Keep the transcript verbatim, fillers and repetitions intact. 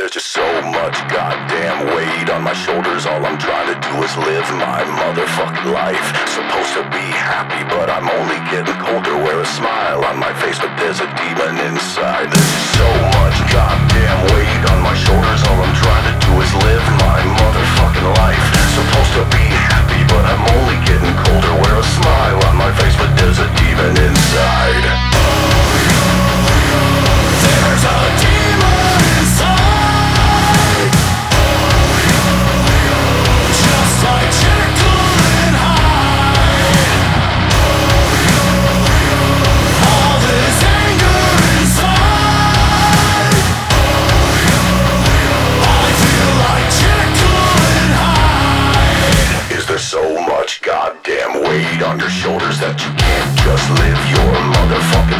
There's just so much goddamn weight on my shoulders. All I'm trying to do is live my motherfucking life. Supposed to be happy, but I'm only getting colder. Wear a smile on my face, but there's a demon inside. There's just so much goddamn weight on my shoulders. All I'm trying to do is live my motherfucking life. Supposed to be happy, but I'm only getting colder. Wear a smile on my face, but there's a demon inside. There's a demon inside. Just like Jekyll and Hyde. All this anger inside. I feel like Jekyll and Hyde. Is there so much goddamn weight on your shoulders that you can't just live your motherfucking